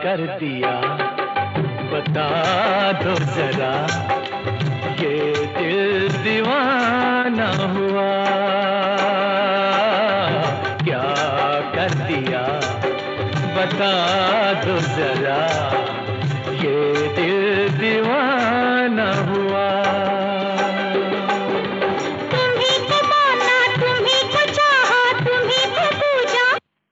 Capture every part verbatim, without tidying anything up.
कर दिया बता दो जरा, ये दिल दीवाना हुआ। क्या कर दिया बता दो जरा, ये दिल दीवाना हुआ। तुम्ही को माना, तुम्ही को चाहा, तुम्ही को पूजा,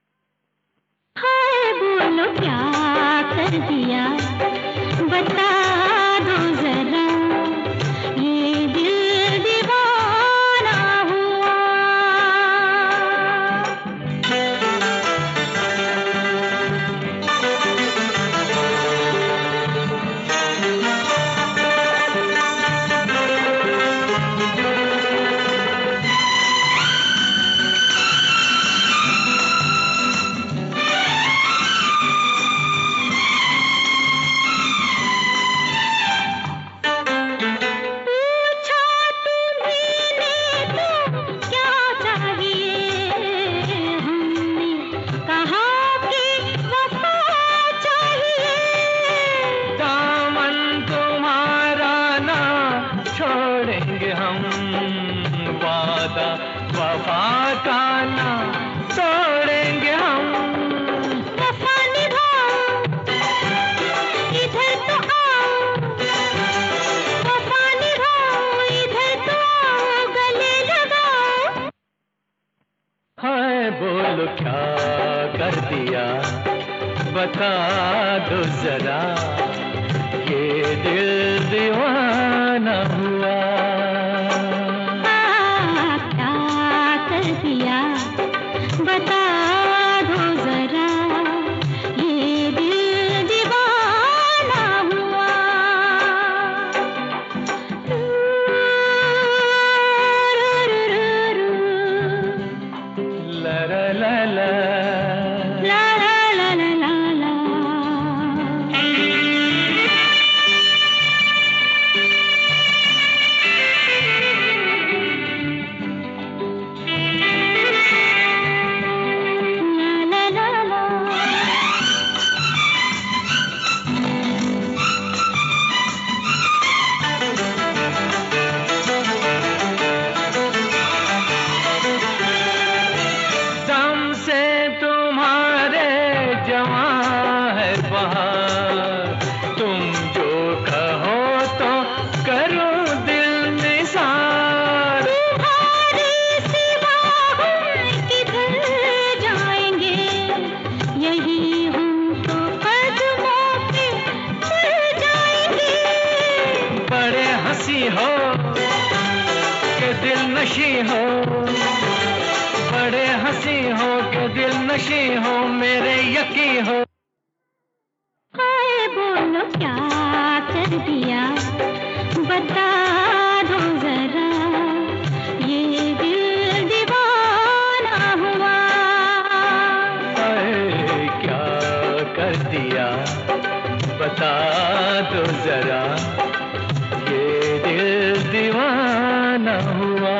हाय बोलो क्या कर दिया बता दो जरा, ये दिल दीवाना हुआ। वफा का ना तोड़ेंगे हम, वफा निभाओ इधर तो आओ, वफा निभाओ इधर तो आओ, गले लगाओ। हाय बोलो क्या कर दिया बता दो जरा, ये दिल दीवाना हुआ। बता दो जरा, ये दिल दीवाना हुआ। ला ला ला ला ला ला ला ला ला। तुम जो कहो तो करूं दिल निसार, तुम्हारे सिवा हम किधर जाएंगे, यही हम तो कदमों पे पड़ जाएंगे। बड़े हंसी हो के दिल नशी हो, बड़े हंसी हो के दिल नशी हो, मेरे यकी हो। बोलो क्या कर दिया बता दो जरा, ये दिल दीवाना हुआ। हाय क्या कर दिया बता दो जरा, ये दिल दीवाना हुआ।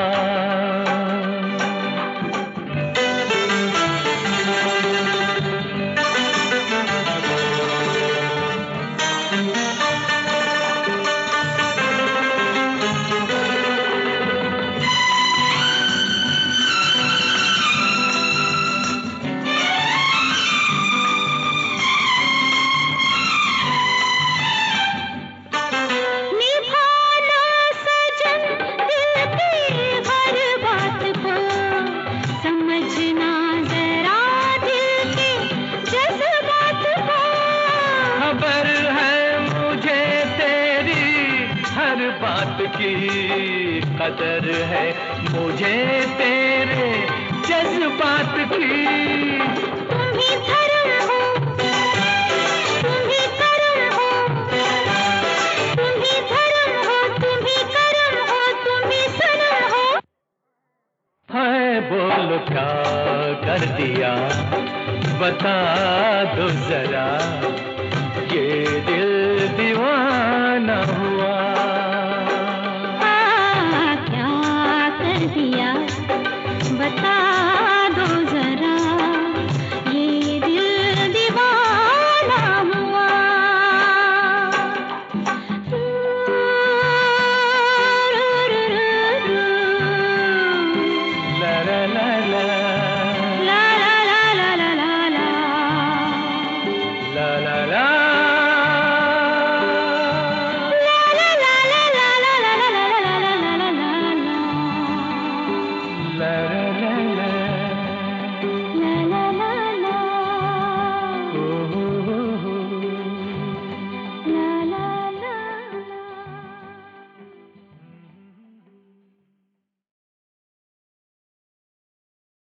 बात की कदर है मुझे तेरे जज्बात की, तुम्ही